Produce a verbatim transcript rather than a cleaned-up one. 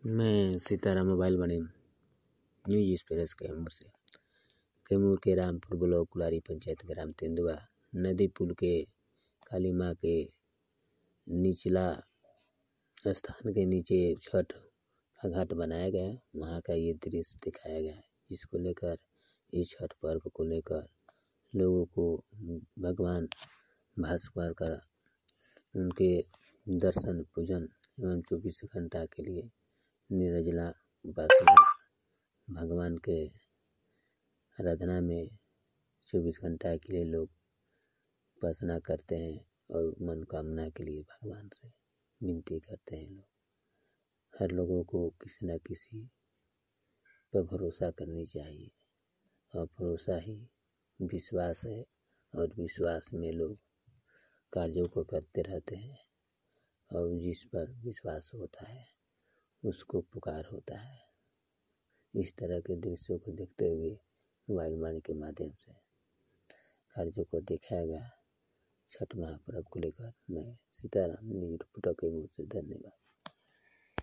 मैं सीताराम मोबाइल बने news express Kaimur से कैमूर के रामपुर ब्लॉक कुलारी पंचायत ग्राम तेंदुआ नदी पुल के काली माँ के निचला स्थान के नीचे छठ का घाट बनाया गया है। वहाँ का ये दृश्य दिखाया गया है। इसको लेकर इस छठ पर्व को लेकर लोगों को भगवान भास्कर का उनके दर्शन पूजन एवं चौबीस घंटा के लिए निर्जला उपासना भगवान के आराधना में चौबीस घंटा के लिए लोग उपासना करते हैं और मनोकामना के लिए भगवान से विनती करते हैं। लोग हर लोगों को किसी न किसी पर भरोसा करनी चाहिए और भरोसा ही विश्वास है और विश्वास में लोग कार्यों को करते रहते हैं और जिस पर विश्वास होता है उसको पुकार होता है। इस तरह के दृश्यों को देखते हुए मोबाइल वाणी के माध्यम से कार्यों को दिखाया गया छठ महापर्व को लेकर मैं सीताराम न्यूज रिपोर्टर के मुँह से धन्यवाद।